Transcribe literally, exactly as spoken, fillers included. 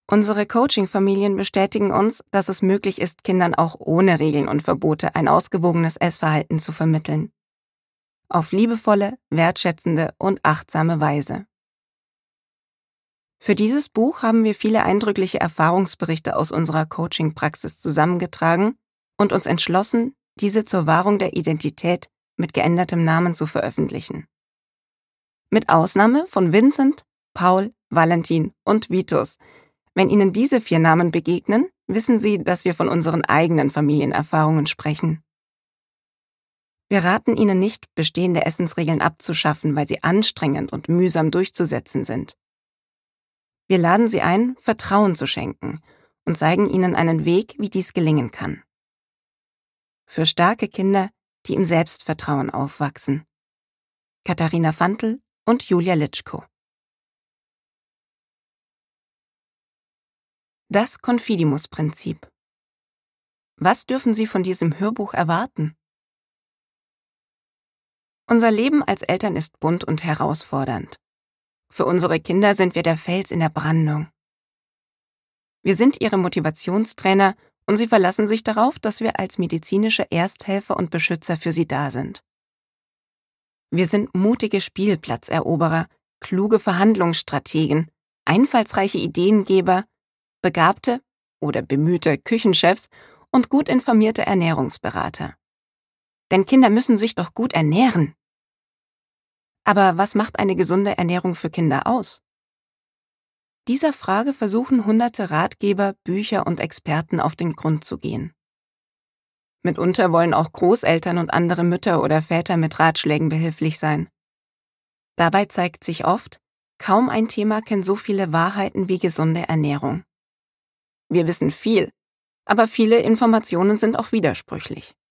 Unsere Coaching-Familien bestätigen uns, dass es möglich ist, Kindern auch ohne Regeln und Verbote ein ausgewogenes Essverhalten zu vermitteln. Auf liebevolle, wertschätzende und achtsame Weise. Für dieses Buch haben wir viele eindrückliche Erfahrungsberichte aus unserer Coaching-Praxis zusammengetragen und uns entschlossen, diese zur Wahrung der Identität mit geändertem Namen zu veröffentlichen. Mit Ausnahme von Vincent, Paul, Valentin und Vitus. Wenn Ihnen diese vier Namen begegnen, wissen Sie, dass wir von unseren eigenen Familienerfahrungen sprechen. Wir raten Ihnen nicht, bestehende Essensregeln abzuschaffen, weil sie anstrengend und mühsam durchzusetzen sind. Wir laden Sie ein, Vertrauen zu schenken und zeigen Ihnen einen Weg, wie dies gelingen kann. Für starke Kinder, die im Selbstvertrauen aufwachsen. Katharina Fantl und Julia Litschko. Das Confidimus-Prinzip. Was dürfen Sie von diesem Hörbuch erwarten? Unser Leben als Eltern ist bunt und herausfordernd. Für unsere Kinder sind wir der Fels in der Brandung. Wir sind ihre Motivationstrainer und sie verlassen sich darauf, dass wir als medizinische Ersthelfer und Beschützer für sie da sind. Wir sind mutige Spielplatzeroberer, kluge Verhandlungsstrategen, einfallsreiche Ideengeber, begabte oder bemühte Küchenchefs und gut informierte Ernährungsberater. Denn Kinder müssen sich doch gut ernähren. Aber was macht eine gesunde Ernährung für Kinder aus? Dieser Frage versuchen hunderte Ratgeber, Bücher und Experten auf den Grund zu gehen. Mitunter wollen auch Großeltern und andere Mütter oder Väter mit Ratschlägen behilflich sein. Dabei zeigt sich oft, kaum ein Thema kennt so viele Wahrheiten wie gesunde Ernährung. Wir wissen viel, aber viele Informationen sind auch widersprüchlich.